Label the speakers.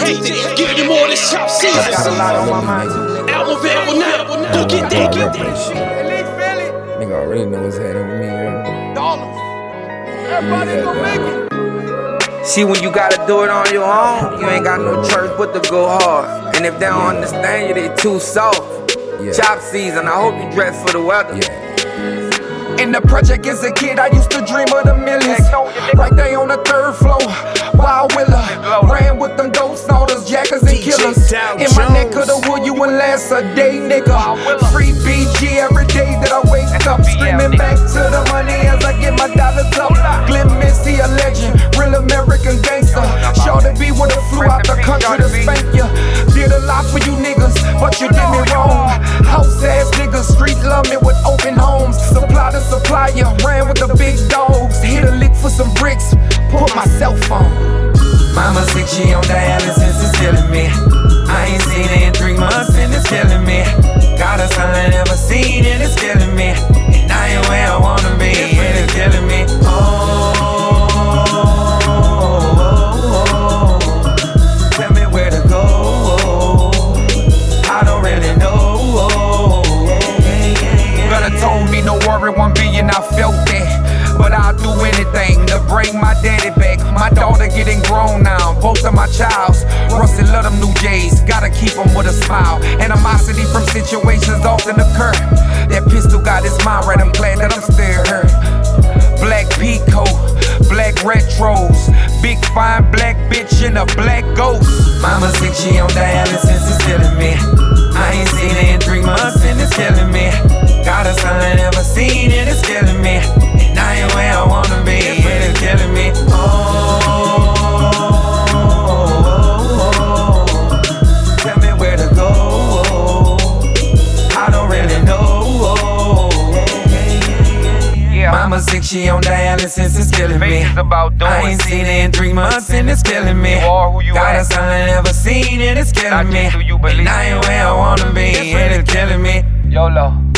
Speaker 1: addicted. Give you more than chop season.
Speaker 2: Got a lot on my mind.
Speaker 1: Album available now. Go get that.
Speaker 2: Nigga already know what's happening with me.
Speaker 3: Dollars. Everybody gon' make it.
Speaker 2: See, when you gotta do it on your own, you ain't got no choice but to go hard. And if they don't understand you, they too soft. Chop season, I hope you dress for the weather. In the project as a kid, I used to dream of the millions. Right there on the 3rd floor, Wild Willer. Ran with them ghost orders, jackers and killers. In my neck of the wood, you wouldn't last a day, nigga. Free BG every day that I wake up. Screaming back to the money as I get my dollars up. Glenn Missy, a legend, real American gangster. Sure to be with a flew out the country to spank ya. Did a lot for you niggas, but you did me wrong. House ass niggas, street love me with open homes. Supply to supplier, ran with the big dogs. Hit a lick for some bricks, put my cell phone. Mama sick, she on dialysis, it's killing me. I ain't seen her in 3 months and it's killing me. Got a son I never seen and it's killing me. And I ain't where I wanna be and it's killing me. Tell me where to go. I don't really know. Brother told me no worry, 1 billion, I felt that. But I'll do anything to bring my daddy back. My daughter getting grown now, both of my childs. Rusty love them new J's, gotta keep them with a smile. Animosity from situations often occur. That pistol got his mind right, I'm glad that I'm still hurt. Black Pico, black retros, big fine black bitch in a black ghost. Mama sick, she on dialysis, it's killing me. I ain't seen her in 3 months and it's killing me. Got a son I never seen and it's killing me. And I ain't where I wanna be and it's killing me. Tell me where to go. I don't really know. Mama sick, she on dialysis, it's killing me. I ain't seen her in 3 months and it's killing me. Got a son I never seen and it's killing me. And I ain't where I wanna be and it's killing me.
Speaker 3: YOLO.